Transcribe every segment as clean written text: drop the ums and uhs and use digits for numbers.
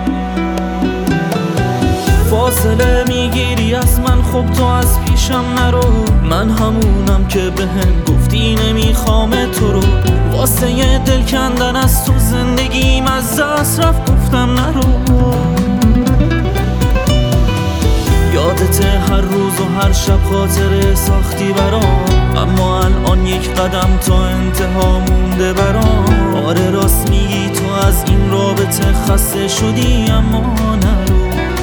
فاصله میگیری از من، خب تو از پیشم نرو. من همونم که بهم گفتی نمیخوام تو رو. واسه دل کندن از تو زندگیم از دست رفت، گفتم نرو. یادت هر روز و هر شب خاطره ساختی برام، اما الان یک قدم تا انتها مونده برام. آره راست میگی تو از این رابطه خسته شدی، اما نرو.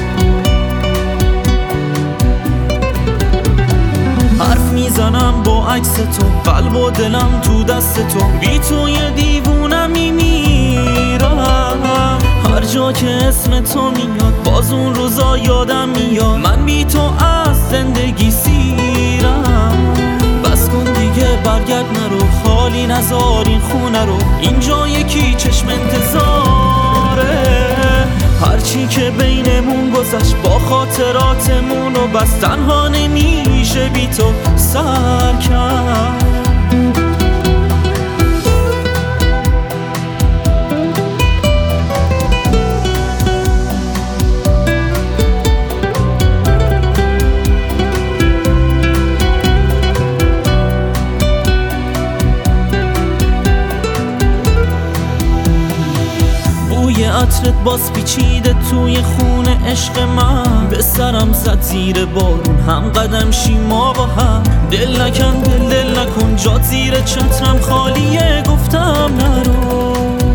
حرف میزنم با عکس تو، قلب و دلم تو دست تو. بی تو یه دیوونم میمیرم. هر جا که اسم تو میاد باز اون روزا یادم میاد. من بی تو از زندگی سیرم. بس کن دیگه برگرد نرو، خالی نذار این خونه رو. اینجا یکی چشم انتظاره. هرچی که بینمون گذشت با خاطراتمون و بس تنها نمیشه بی تو سر کرد. بوی عطرت باز پیچیده توی خونه عشق من. به سرم زد زیر بارون، هم قدم شیما با هم. دل نکن دل نکن، جات زیر چترم خالیه، گفتم نرو.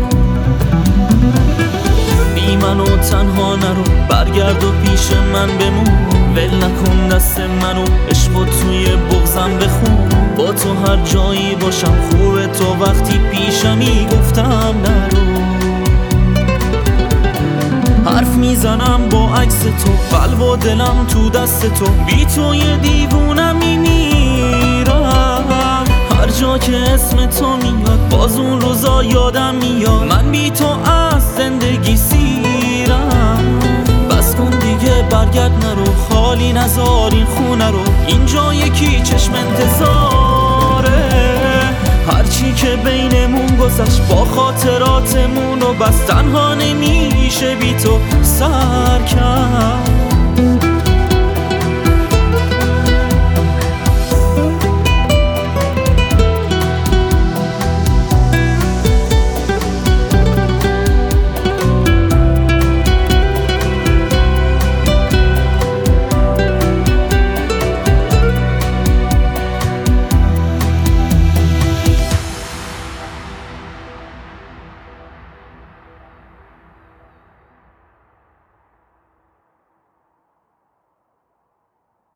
بی منو تنها نرو، برگرد و پیش من بمون. ول نکن دست منو، عشقو توی بغضم بخون. با تو هر جایی باشم خوبه، تو وقتی پیشمی، گفتم نرو. حرف میزنم با عکس تو، قلب و دلم تو دست تو. بی تو یه دیوونم میمیرم. هر جا که اسم تو میاد باز اون روزا یادم میاد. من بی تو از زندگی سیرم. بس کن دیگه برگرد نرو، خالی نذار این خونه رو. اینجا یکی چشم انتظاره. هرچی که بینمون گذشت با خاطراتمون و بس تنها نمیشه بی تو سر کرد.